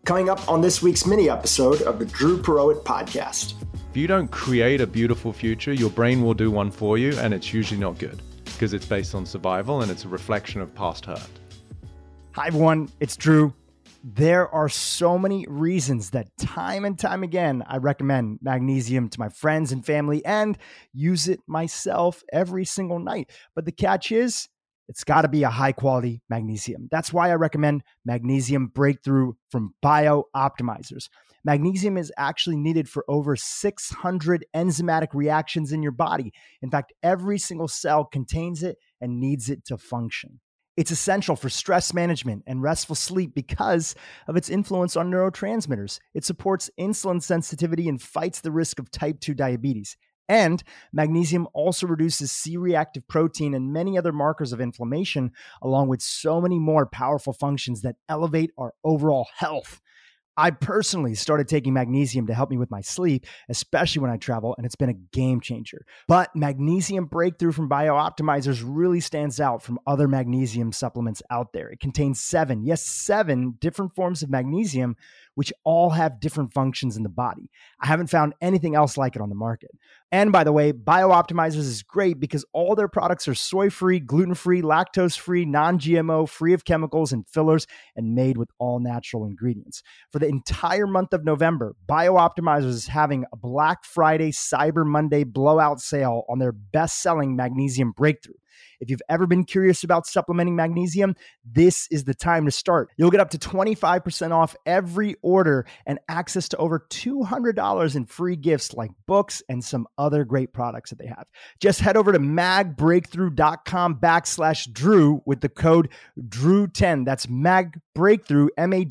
Coming up on this week's mini episode of the Drew Perowit Podcast. If you don't create a beautiful future, your brain will do one for you, and it's usually not good because it's based on survival and it's a reflection of past hurt. Hi, everyone. It's Drew. There are so many reasons that time and time again, I recommend magnesium to my friends and family and use it myself every single night. But the catch is, it's got to be a high quality magnesium. That's why I recommend Magnesium Breakthrough from BioOptimizers. Magnesium is actually needed for over 600 enzymatic reactions in your body. In fact, every single cell contains it and needs it to function. It's essential for stress management and restful sleep because of its influence on neurotransmitters. It supports insulin sensitivity and fights the risk of type 2 diabetes. And magnesium also reduces C-reactive protein and many other markers of inflammation, along with so many more powerful functions that elevate our overall health. I personally started taking magnesium to help me with my sleep, especially when I travel, and it's been a game changer. But Magnesium Breakthrough from BioOptimizers really stands out from other magnesium supplements out there. It contains seven different forms of magnesium, which all have different functions in the body. I haven't found anything else like it on the market. And by the way, BioOptimizers is great because all their products are soy-free, gluten-free, lactose-free, non-GMO, free of chemicals and fillers, and made with all natural ingredients. For the entire month of November, BioOptimizers is having a Black Friday, Cyber Monday blowout sale on their best-selling Magnesium Breakthrough. If you've ever been curious about supplementing magnesium, this is the time to start. You'll get up to 25% off every order and access to over $200 in free gifts like books and some other great products that they have. Just head over to magbreakthrough.com/Drew with the code Drew10. That's magbreakthrough,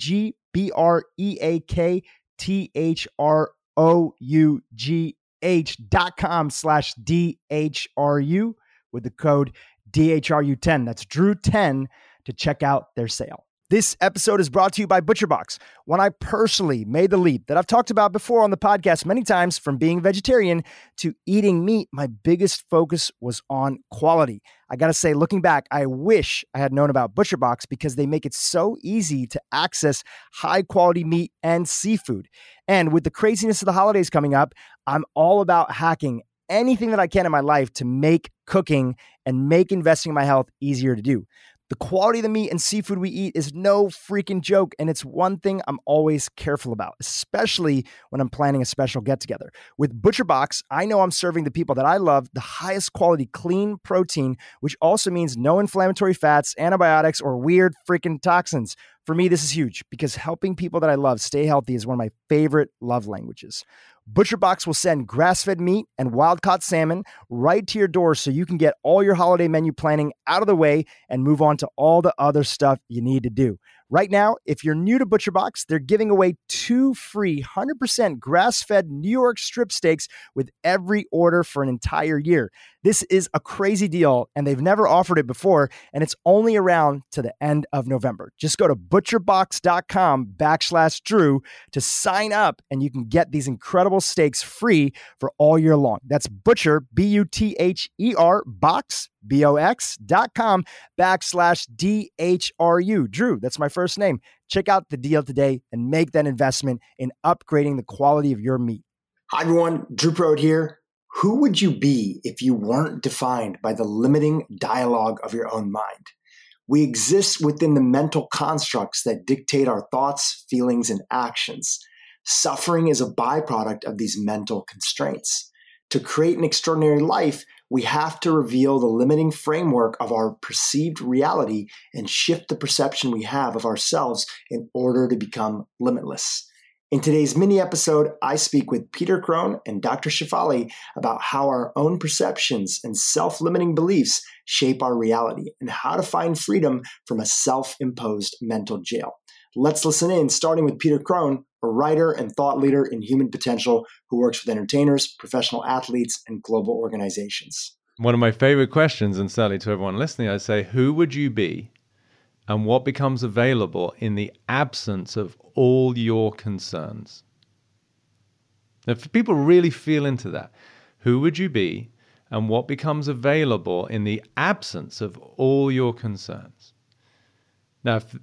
magbreakthrough.com/DHRU with the code DHRU10. That's Drew10 to check out their sale. This episode is brought to you by ButcherBox. When I personally made the leap that I've talked about before on the podcast many times, from being vegetarian to eating meat, my biggest focus was on quality. I got to say, looking back, I wish I had known about ButcherBox because they make it so easy to access high quality meat and seafood. And with the craziness of the holidays coming up, I'm all about hacking anything that I can in my life to make cooking and make investing in my health easier to do. The quality of the meat and seafood we eat is no freaking joke, and it's one thing I'm always careful about, especially when I'm planning a special get-together. With ButcherBox, I know I'm serving the people that I love the highest quality clean protein, which also means no inflammatory fats, antibiotics, or weird freaking toxins. For me, this is huge because helping people that I love stay healthy is one of my favorite love languages. ButcherBox will send grass-fed meat and wild-caught salmon right to your door so you can get all your holiday menu planning out of the way and move on to all the other stuff you need to do. Right now, if you're new to ButcherBox, they're giving away 2 free 100% grass-fed New York strip steaks with every order for an entire year. This is a crazy deal, and they've never offered it before, and it's only around to the end of November. Just go to butcherbox.com/Drew to sign up, and you can get these incredible steaks free for all year long. That's Butcher, BUTHER, box, BOX.com/DHRU. Drew, that's my first name. Check out the deal today and make that investment in upgrading the quality of your meat. Hi, everyone. Drew Perowit here. Who would you be if you weren't defined by the limiting dialogue of your own mind? We exist within the mental constructs that dictate our thoughts, feelings, and actions. Suffering is a byproduct of these mental constraints. To create an extraordinary life, we have to reveal the limiting framework of our perceived reality and shift the perception we have of ourselves in order to become limitless. In today's mini episode, I speak with Peter Crone and Dr. Shefali about how our own perceptions and self-limiting beliefs shape our reality and how to find freedom from a self-imposed mental jail. Let's listen in, starting with Peter Crone, a writer and thought leader in human potential who works with entertainers, professional athletes, and global organizations. One of my favorite questions, and certainly to everyone listening, I say, who would you be and what becomes available in the absence of all your concerns? Now, if people really feel into that, who would you be and what becomes available in the absence of all your concerns? Now, if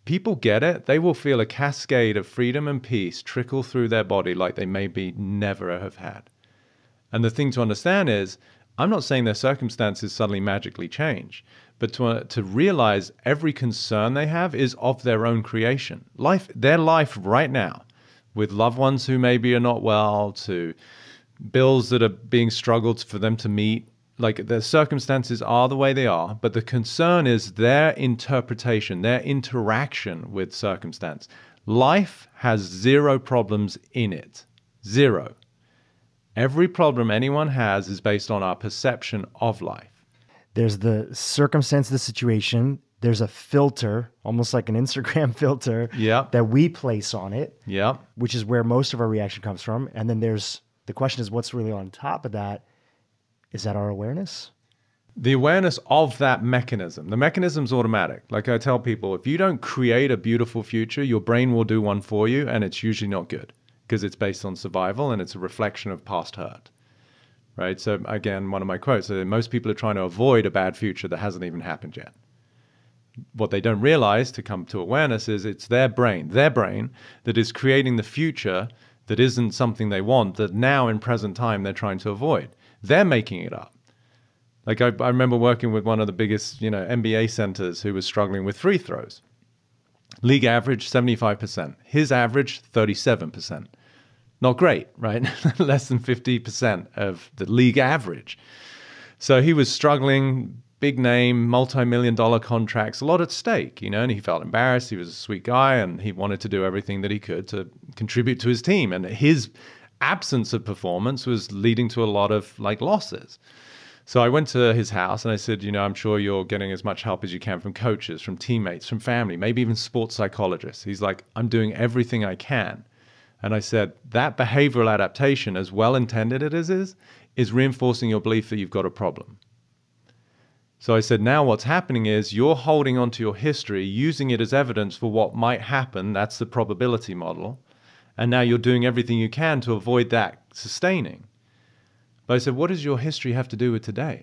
people get it, they will feel a cascade of freedom and peace trickle through their body like they maybe never have had. And the thing to understand is, I'm not saying their circumstances suddenly magically change, but to realize every concern they have is of their own creation. Their life right now, with loved ones who maybe are not well, to bills that are being struggled for them to meet, like their circumstances are the way they are, but the concern is their interpretation, their interaction with circumstance. Life has zero problems in it. Zero. Every problem anyone has is based on our perception of life. There's the circumstance of the situation. There's a filter, almost like an Instagram filter, that we place on it, which is where most of our reaction comes from. And then the question is, what's really on top of that? Is that our awareness? The awareness of that mechanism. The mechanism's automatic. Like I tell people, if you don't create a beautiful future, your brain will do one for you, and it's usually not good because it's based on survival and it's a reflection of past hurt. Right? So again, one of my quotes, most people are trying to avoid a bad future that hasn't even happened yet. What they don't realize, to come to awareness, is it's their brain that is creating the future that isn't something they want, that now in present time they're trying to avoid. They're making it up. Like I remember working with one of the biggest, NBA centers who was struggling with free throws. League average, 75%. His average, 37%. Not great, right? Less than 50% of the league average. So he was struggling, big name, multi-million-dollar contracts, a lot at stake, and he felt embarrassed. He was a sweet guy, and he wanted to do everything that he could to contribute to his team. And his absence of performance was leading to a lot of losses. So I went to his house and I said, I'm sure you're getting as much help as you can from coaches, from teammates, from family, maybe even sports psychologists. He's like, I'm doing everything I can. And I said, that behavioral adaptation, as well intended it is reinforcing your belief that you've got a problem. So I said, now what's happening is you're holding onto your history, using it as evidence for what might happen. That's the probability model. And now you're doing everything you can to avoid that sustaining. But I said, what does your history have to do with today,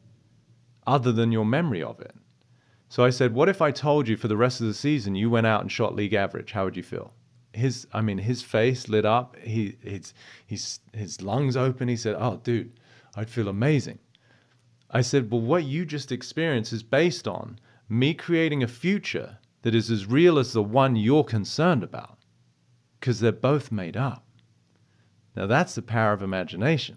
other than your memory of it? So I said, what if I told you for the rest of the season you went out and shot league average? How would you feel? His face lit up. His lungs open. He said, oh, dude, I'd feel amazing. I said, well, what you just experienced is based on me creating a future that is as real as the one you're concerned about, because they're both made up. Now, that's the power of imagination.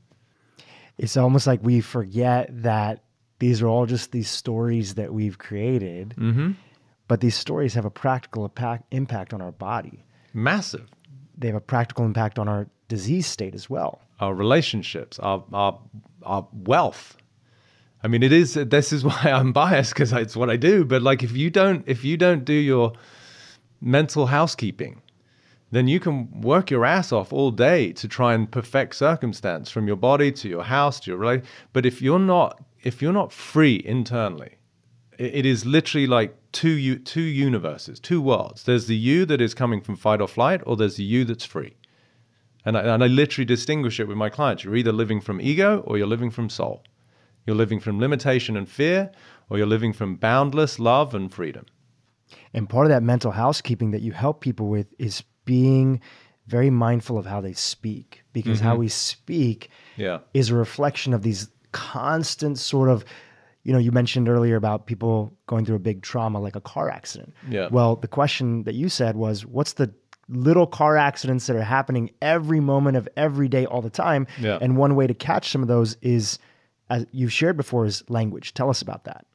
It's almost like we forget that these are all just these stories that we've created, but these stories have a practical impact on our body. Massive. They have a practical impact on our disease state as well. Our relationships, our wealth. I mean, this is why I'm biased, because it's what I do. But if you don't do your mental housekeeping, then you can work your ass off all day to try and perfect circumstance, from your body to your house to your relationship. But if you're not free internally, it is literally like two universes, two worlds. There's the you that is coming from fight or flight, or there's the you that's free. And I literally distinguish it with my clients. You're either living from ego or you're living from soul. You're living from limitation and fear, or you're living from boundless love and freedom. And part of that mental housekeeping that you help people with is being very mindful of how they speak, because how we speak is a reflection of these constant sort of, you mentioned earlier about people going through a big trauma like a car accident. Yeah. Well, the question that you said was, what's the little car accidents that are happening every moment of every day all the time? Yeah. And one way to catch some of those is, as you've shared before, is language. Tell us about that.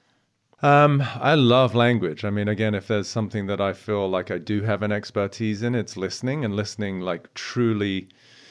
I love language. I mean, again, if there's something that I feel like I do have an expertise in, it's listening, and listening like truly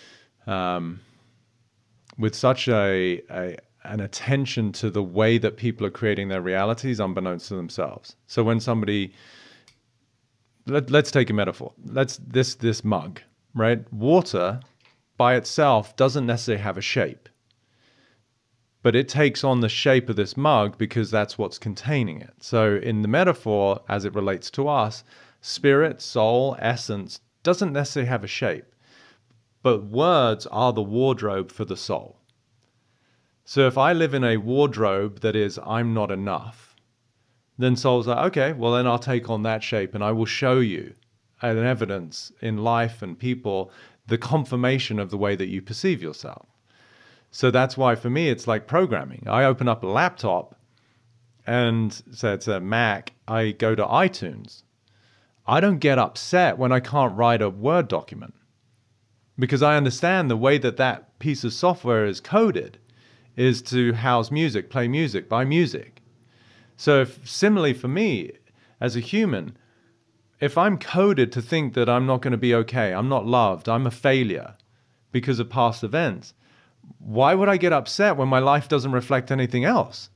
with such an attention to the way that people are creating their realities unbeknownst to themselves. So when somebody, let's take a metaphor. This mug, right? Water by itself doesn't necessarily have a shape, but it takes on the shape of this mug because that's what's containing it. So in the metaphor, as it relates to us, spirit, soul, essence doesn't necessarily have a shape, but words are the wardrobe for the soul. So if I live in a wardrobe that is, I'm not enough, then soul's like, okay, well then I'll take on that shape and I will show you an evidence in life and people, the confirmation of the way that you perceive yourself. So that's why for me, it's like programming. I open up a laptop and so it's a Mac, I go to iTunes. I don't get upset when I can't write a Word document because I understand the way that that piece of software is coded is to house music, play music, buy music. So similarly for me as a human, if I'm coded to think that I'm not going to be okay, I'm not loved, I'm a failure because of past events, why would I get upset when my life doesn't reflect anything else?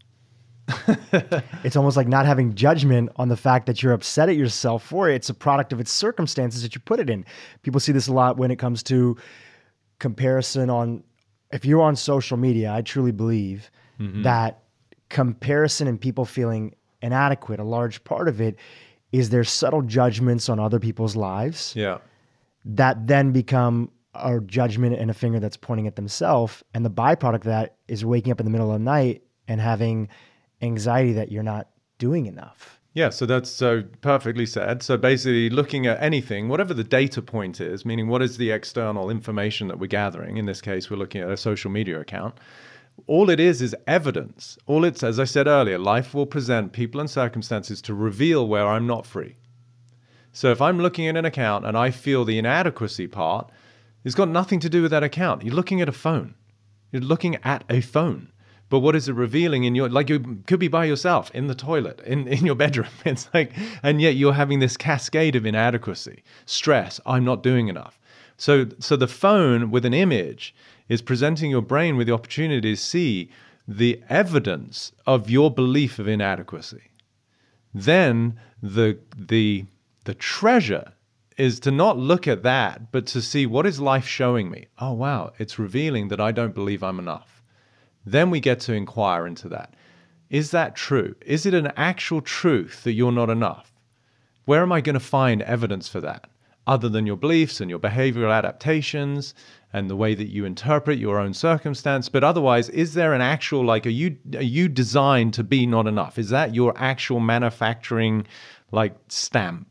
It's almost like not having judgment on the fact that you're upset at yourself for it. It's a product of its circumstances that you put it in. People see this a lot when it comes to comparison on, if you're on social media, I truly believe that comparison and people feeling inadequate, a large part of it is their subtle judgments on other people's lives that then become a judgment and a finger that's pointing at themselves. And the byproduct of that is waking up in the middle of the night and having anxiety that you're not doing enough. Yeah, so that's so perfectly said. So basically looking at anything, whatever the data point is, meaning what is the external information that we're gathering, in this case, we're looking at a social media account, all it is evidence. All it's, as I said earlier, life will present people and circumstances to reveal where I'm not free. So if I'm looking at an account and I feel the inadequacy part, it's got nothing to do with that account. You're looking at a phone. You're looking at a phone. But what is it revealing in your, like you could be by yourself in the toilet, in your bedroom. It's like, and yet you're having this cascade of inadequacy, stress, I'm not doing enough. So the phone with an image is presenting your brain with the opportunity to see the evidence of your belief of inadequacy. Then the treasure is to not look at that, but to see what is life showing me. Oh, wow, it's revealing that I don't believe I'm enough. Then we get to inquire into that. Is that true? Is it an actual truth that you're not enough? Where am I going to find evidence for that? Other than your beliefs and your behavioral adaptations and the way that you interpret your own circumstance. But otherwise, is there an actual, like, are you designed to be not enough? Is that your actual manufacturing, like, stamp?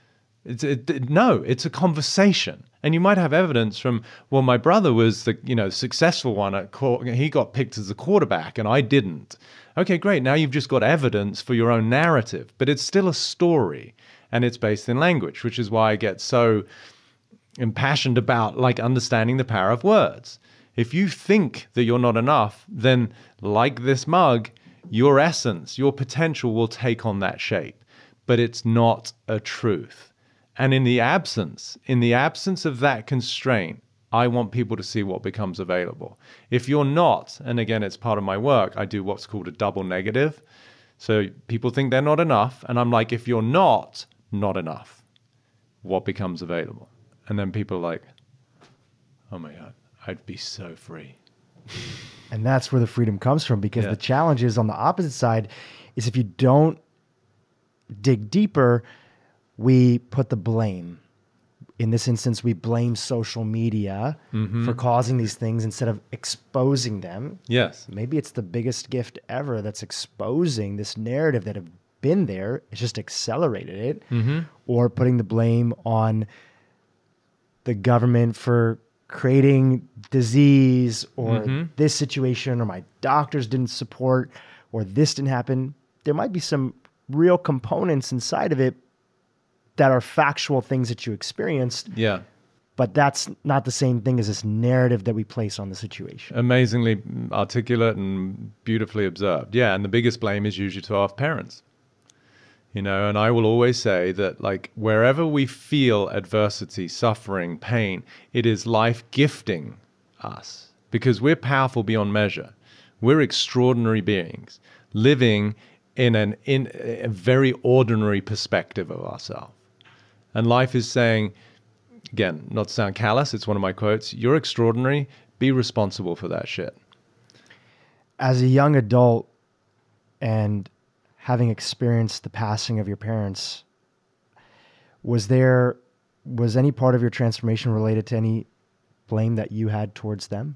No, it's a conversation. And you might have evidence from, well, my brother was the successful one he got picked as the quarterback and I didn't. Okay, great. Now you've just got evidence for your own narrative, but it's still a story and it's based in language, which is why I get so impassioned about like understanding the power of words. If you think that you're not enough, then like this mug, your essence, your potential will take on that shape, but it's not a truth. And in the absence of that constraint, I want people to see what becomes available. If you're not, and again, it's part of my work, I do what's called a double negative. So people think they're not enough. And I'm like, if you're not enough, what becomes available? And then people are like, oh my God, I'd be so free. And that's where the freedom comes from, because the challenge is on the opposite side is if you don't dig deeper, we put the blame. In this instance, we blame social media for causing these things instead of exposing them. Yes. Maybe it's the biggest gift ever that's exposing this narrative that have been there. It's just accelerated it. Or putting the blame on the government for creating disease or this situation, or my doctors didn't support, or this didn't happen. There might be some real components inside of it that are factual things that you experienced. Yeah. But that's not the same thing as this narrative that we place on the situation. Amazingly articulate and beautifully observed. Yeah. And the biggest blame is usually to our parents. And I will always say that, like, wherever we feel adversity, suffering, pain, it is life gifting us, because we're powerful beyond measure. We're extraordinary beings living in a very ordinary perspective of ourselves. And life is saying, again, not to sound callous, it's one of my quotes, you're extraordinary, be responsible for that shit. As a young adult and having experienced the passing of your parents, was any part of your transformation related to any blame that you had towards them?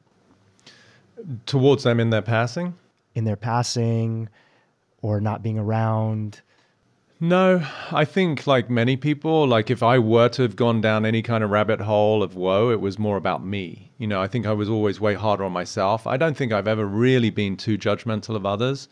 Towards them in their passing? In their passing, or not being around? No, I think like many people, like if I were to have gone down any kind of rabbit hole of woe, it was more about me. I think I was always way harder on myself. I don't think I've ever really been too judgmental of others,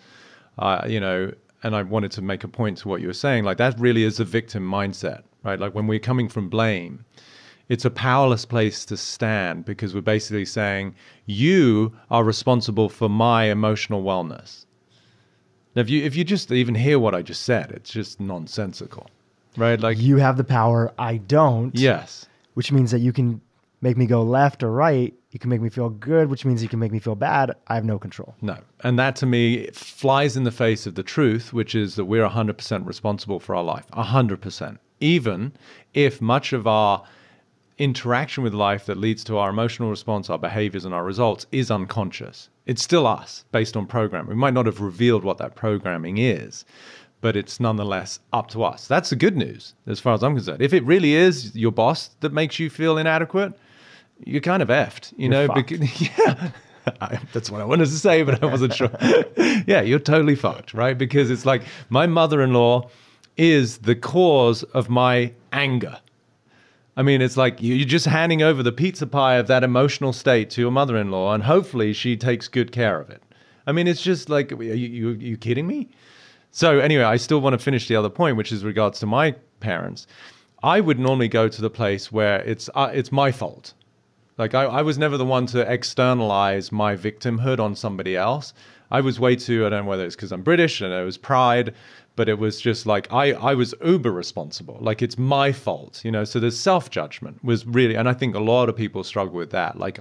and I wanted to make a point to what you were saying. Like that really is a victim mindset, right? Like when we're coming from blame, it's a powerless place to stand because we're basically saying, you are responsible for my emotional wellness. Now, if you just even hear what I just said, it's just nonsensical, right? Like You have the power, I don't. yes, Which means that you can make me go left or right. You can make me feel good, which means you can make me feel bad. I have no control. no, and that to me flies in the face of the truth, which is that we're 100% responsible for our life, 100%. Even if much of our interaction with life that leads to our emotional response, our behaviors, and our results is unconscious. It's still us based on programming. We might not have revealed what that programming is, but it's nonetheless up to us. That's the good news as far as I'm concerned. If it really is your boss that makes you feel inadequate, you're kind of effed, yeah. That's what I wanted to say, but I wasn't sure. Yeah, you're totally fucked, right? Because it's like my mother-in-law is the cause of my anger. I mean, it's like you're just handing over the pizza pie of that emotional state to your mother-in-law, and hopefully she takes good care of it. I mean, it's just like, are you kidding me? So anyway, I still want to finish the other point, which is regards to my parents. I would normally go to the place where it's my fault. Like I was never the one to externalize my victimhood on somebody else. I was way too, I don't know whether it's because I'm British and it was pride, but it was just like I was uber responsible. Like it's my fault, So the self-judgment was really, and I think a lot of people struggle with that. Like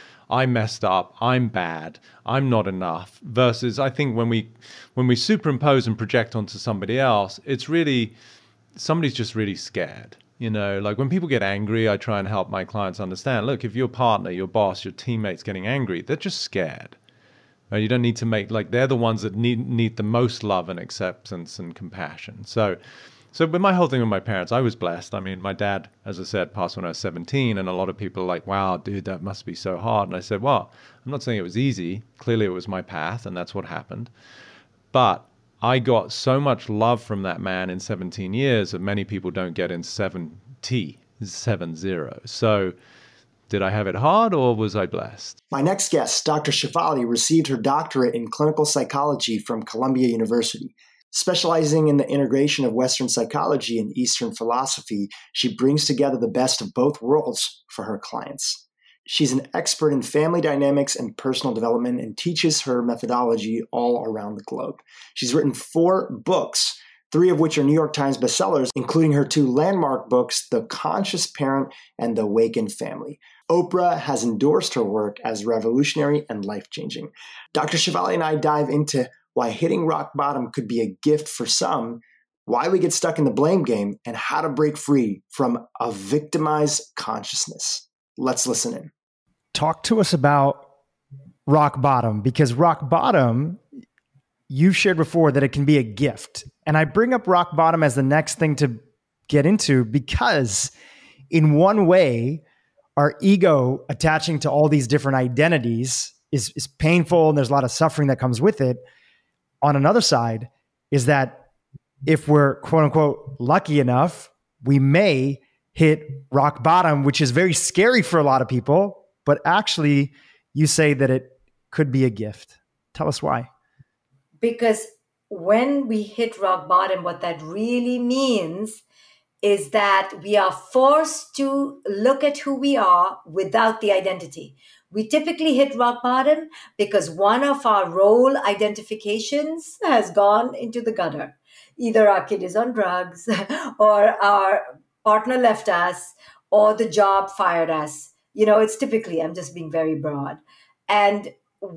I messed up, I'm bad, I'm not enough. Versus I think when we superimpose and project onto somebody else, it's really somebody's just really scared. Like when people get angry, I try and help my clients understand, look, if your partner, your boss, your teammates getting angry, they're just scared. You don't need to make, like, they're the ones that need the most love and acceptance and compassion. So with my whole thing with my parents, I was blessed. I mean, my dad, as I said, passed when I was 17, and a lot of people are like, wow, dude, that must be so hard. And I said, well, I'm not saying it was easy. Clearly it was my path, and that's what happened. But I got so much love from that man in 17 years that many people don't get in 70. So did I have it hard or was I blessed? My next guest, Dr. Shefali, received her doctorate in clinical psychology from Columbia University. Specializing in the integration of Western psychology and Eastern philosophy, she brings together the best of both worlds for her clients. She's an expert in family dynamics and personal development and teaches her methodology all around the globe. She's written 4 books, 3 of which are New York Times bestsellers, including her 2 landmark books, The Conscious Parent and The Awakened Family. Oprah has endorsed her work as revolutionary and life-changing. Dr. Shefali and I dive into why hitting rock bottom could be a gift for some, why we get stuck in the blame game, and how to break free from a victimized consciousness. Let's listen in. Talk to us about rock bottom, because rock bottom, you've shared before that it can be a gift. And I bring up rock bottom as the next thing to get into because in one way, our ego attaching to all these different identities is painful and there's a lot of suffering that comes with it. On another side is that if we're quote unquote lucky enough, we may hit rock bottom, which is very scary for a lot of people, but actually you say that it could be a gift. Tell us why. Because when we hit rock bottom, what that really means is that we are forced to look at who we are without the identity. We typically hit rock bottom because one of our role identifications has gone into the gutter. Either our kid is on drugs, or our partner left us, or the job fired us. It's typically, I'm just being very broad. And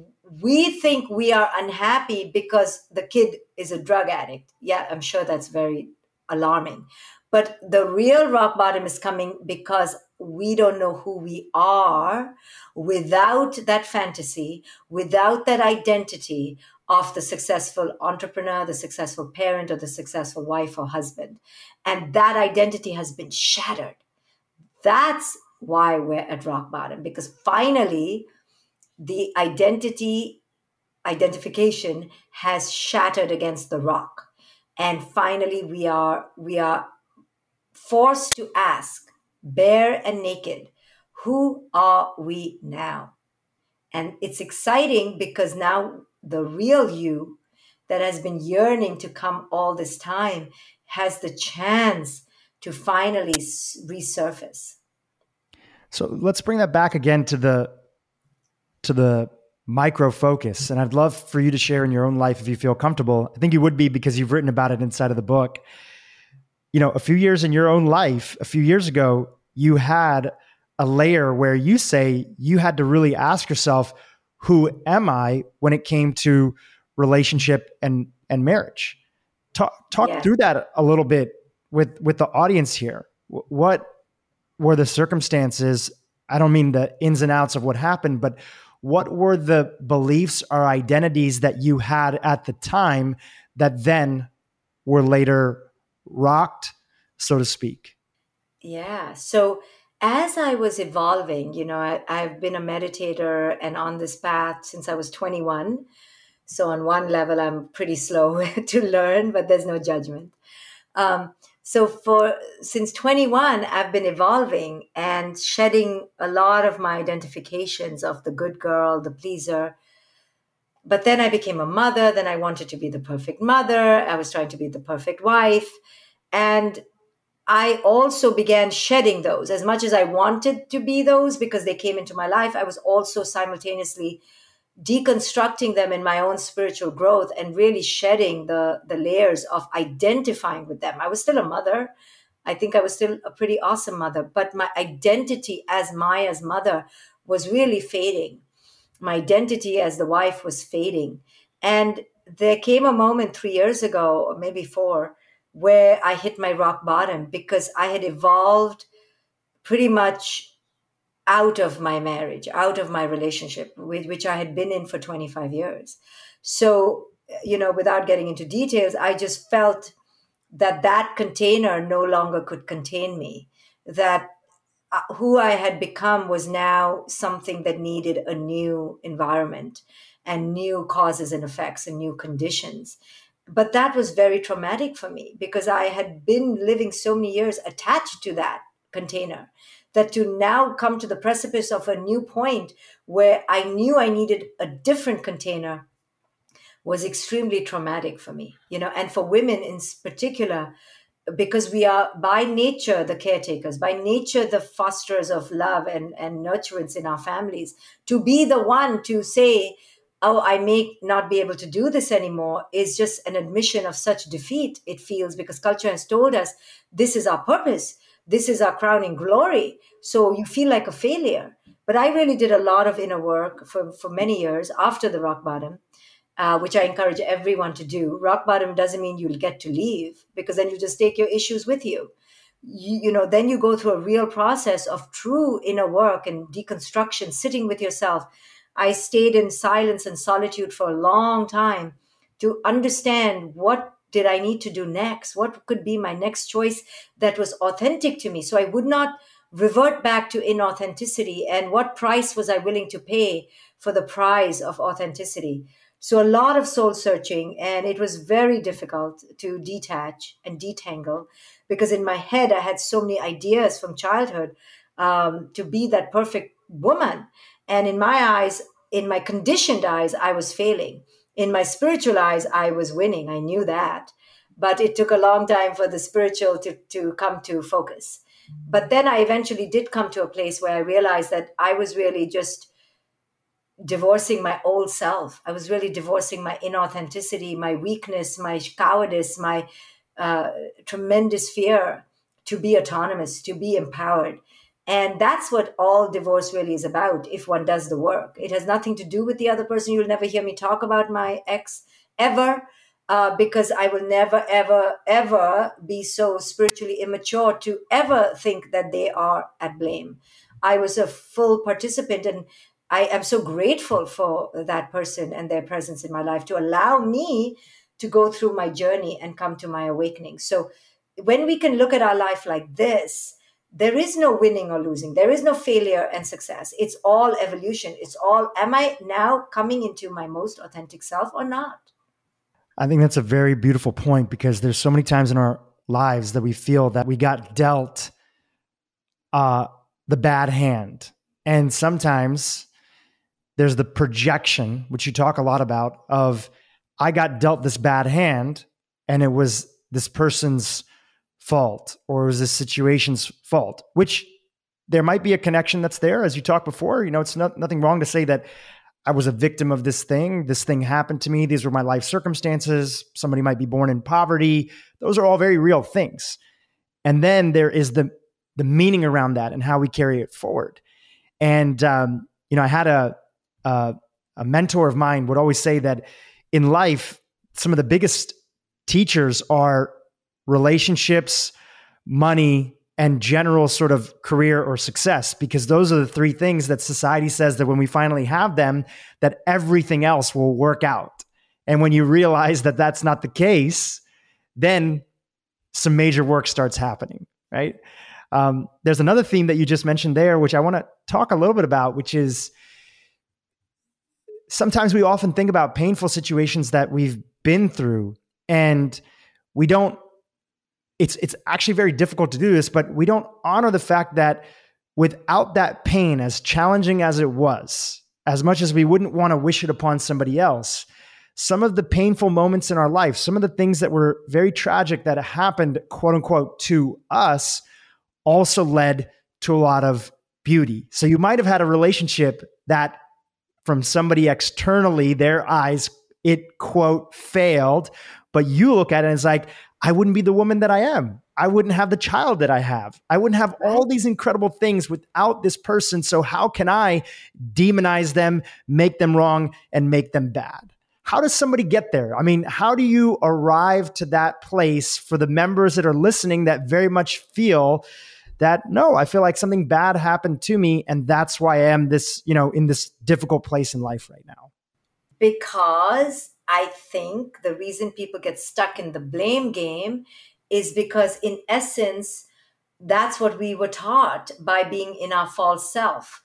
we think we are unhappy because the kid is a drug addict. Yeah, I'm sure that's very alarming. But the real rock bottom is coming because we don't know who we are without that fantasy, without that identity of the successful entrepreneur, the successful parent, or the successful wife or husband. And that identity has been shattered. That's why we're at rock bottom, because finally the identification has shattered against the rock. And finally, we are forced to ask, bare and naked, who are we now? And it's exciting because now the real you that has been yearning to come all this time has the chance to finally resurface. So let's bring that back again to the micro focus. And I'd love for you to share in your own life if you feel comfortable. I think you would be because you've written about it inside of the book. You know, a few years in your own life, a few years ago, you had a layer where you say you had to really ask yourself, who am I when it came to relationship and marriage? Talk Yes. through that a little bit with the audience here. What were the circumstances? I don't mean the ins and outs of what happened, but what were the beliefs or identities that you had at the time that then were later rocked, so to speak? Yeah. So as I was evolving, I've been a meditator and on this path since I was 21. So on one level, I'm pretty slow to learn, but there's no judgment. So since 21, I've been evolving and shedding a lot of my identifications of the good girl, the pleaser. But then I became a mother. Then I wanted to be the perfect mother. I was trying to be the perfect wife. And I also began shedding those as much as I wanted to be those because they came into my life. I was also simultaneously deconstructing them in my own spiritual growth and really shedding the layers of identifying with them. I was still a mother. I think I was still a pretty awesome mother, but my identity as Maya's mother was really fading. My identity as the wife was fading. And there came a moment 3 years ago, or maybe 4, where I hit my rock bottom because I had evolved pretty much out of my marriage, out of my relationship, with which I had been in for 25 years. So, without getting into details, I just felt that container no longer could contain me, that who I had become was now something that needed a new environment and new causes and effects and new conditions. But that was very traumatic for me because I had been living so many years attached to that container that to now come to the precipice of a new point where I knew I needed a different container was extremely traumatic for me, and for women in particular, because we are by nature the caretakers, by nature the fosterers of love and nurturance in our families. To be the one to say, oh, I may not be able to do this anymore is just an admission of such defeat, it feels, because culture has told us this is our purpose, this is our crowning glory. So you feel like a failure. But I really did a lot of inner work for many years after the rock bottom. Which I encourage everyone to do. Rock bottom doesn't mean you'll get to leave because then you just take your issues with you. Then you go through a real process of true inner work and deconstruction, sitting with yourself. I stayed in silence and solitude for a long time to understand what did I need to do next? What could be my next choice that was authentic to me? So I would not revert back to inauthenticity, and what price was I willing to pay for the prize of authenticity? So a lot of soul searching, and it was very difficult to detach and detangle because in my head I had so many ideas from childhood to be that perfect woman. And in my eyes, in my conditioned eyes, I was failing. In my spiritual eyes, I was winning. I knew that. But it took a long time for the spiritual to come to focus. But then I eventually did come to a place where I realized that I was really just divorcing my old self. I was really divorcing my inauthenticity, my weakness, my cowardice, my tremendous fear to be autonomous, to be empowered. And that's what all divorce really is about if one does the work. It has nothing to do with the other person. You'll never hear me talk about my ex ever, because I will never, ever, ever be so spiritually immature to ever think that they are at blame. I was a full participant, and I am so grateful for that person and their presence in my life to allow me to go through my journey and come to my awakening. So when we can look at our life like this, there is no winning or losing. There is no failure and success. It's all evolution. It's all, am I now coming into my most authentic self or not? I think that's a very beautiful point, because there's so many times in our lives that we feel that we got dealt the bad hand. And sometimes there's the projection, which you talk a lot about, of I got dealt this bad hand and it was this person's fault, or it was this situation's fault, which there might be a connection that's there. As you talked before, it's nothing wrong to say that I was a victim of this thing happened to me. These were my life circumstances. Somebody might be born in poverty. Those are all very real things. And then there is the meaning around that and how we carry it forward. And, I had a mentor of mine would always say that in life, some of the biggest teachers are relationships, money, and general sort of career or success, because those are the three things that society says that when we finally have them, that everything else will work out. And when you realize that that's not the case, then some major work starts happening, right? There's another theme that you just mentioned there, which I want to talk a little bit about, which is sometimes we often think about painful situations that we've been through, and we don't, it's actually very difficult to do this, but we don't honor the fact that without that pain, as challenging as it was, as much as we wouldn't want to wish it upon somebody else, some of the painful moments in our life, some of the things that were very tragic that happened, quote unquote, to us, also led to a lot of beauty. So you might have had a relationship that from somebody externally, their eyes, it, quote, failed, but you look at it and it's like, I wouldn't be the woman that I am. I wouldn't have the child that I have. I wouldn't have all these incredible things without this person. So how can I demonize them, make them wrong, and make them bad? How does somebody get there? I mean, how do you arrive to that place for the members that are listening that very much feel that, no, I feel like something bad happened to me, and that's why I am this, in this difficult place in life right now? Because I think the reason people get stuck in the blame game is because, in essence, that's what we were taught by being in our false self.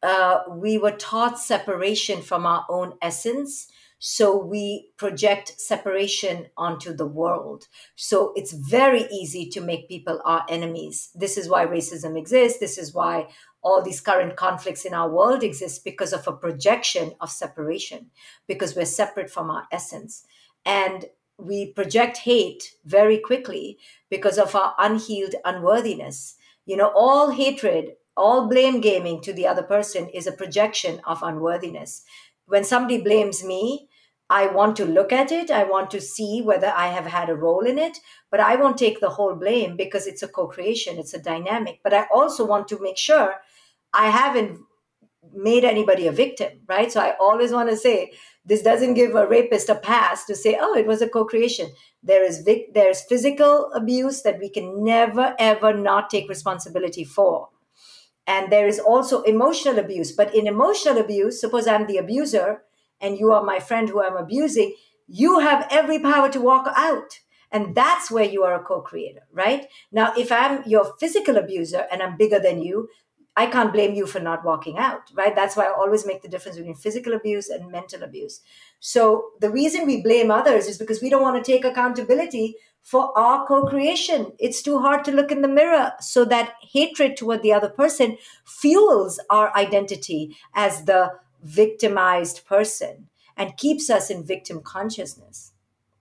We were taught separation from our own essence. So we project separation onto the world. So it's very easy to make people our enemies. This is why racism exists. This is why all these current conflicts in our world exist, because of a projection of separation, because we're separate from our essence. And we project hate very quickly because of our unhealed unworthiness. All hatred, all blame gaming to the other person is a projection of unworthiness. When somebody blames me, I want to look at it. I want to see whether I have had a role in it, but I won't take the whole blame because it's a co-creation. It's a dynamic. But I also want to make sure I haven't made anybody a victim, right? So I always want to say, this doesn't give a rapist a pass to say, oh, it was a co-creation. There's physical abuse that we can never, ever not take responsibility for. And there is also emotional abuse. But in emotional abuse, suppose I'm the abuser and you are my friend who I'm abusing, you have every power to walk out. And that's where you are a co-creator, right? Now, if I'm your physical abuser and I'm bigger than you, I can't blame you for not walking out, right? That's why I always make the difference between physical abuse and mental abuse. So the reason we blame others is because we don't want to take accountability for our co-creation. It's too hard to look in the mirror, so that hatred toward the other person fuels our identity as the victimized person and keeps us in victim consciousness.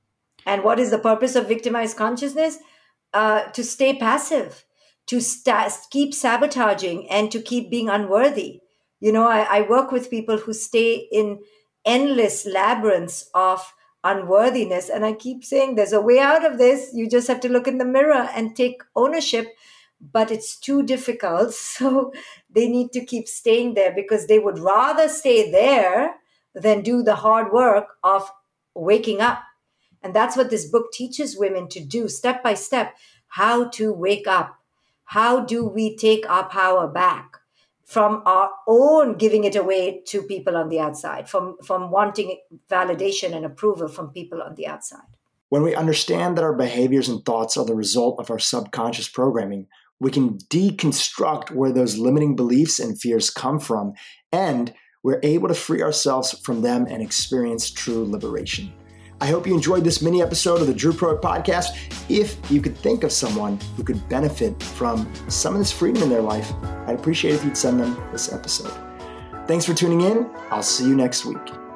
And what is the purpose of victimized consciousness? To stay passive, to keep sabotaging, and to keep being unworthy. I work with people who stay in endless labyrinths of unworthiness. And I keep saying there's a way out of this. You just have to look in the mirror and take ownership. But it's too difficult. So they need to keep staying there because they would rather stay there than do the hard work of waking up. And that's what this book teaches women to do, step by step, how to wake up. How do we take our power back from our own giving it away to people on the outside, from wanting validation and approval from people on the outside? When we understand that our behaviors and thoughts are the result of our subconscious programming, we can deconstruct where those limiting beliefs and fears come from, and we're able to free ourselves from them and experience true liberation. I hope you enjoyed this mini episode of the Drew Pro Podcast. If you could think of someone who could benefit from some of this freedom in their life, I'd appreciate if you'd send them this episode. Thanks for tuning in. I'll see you next week.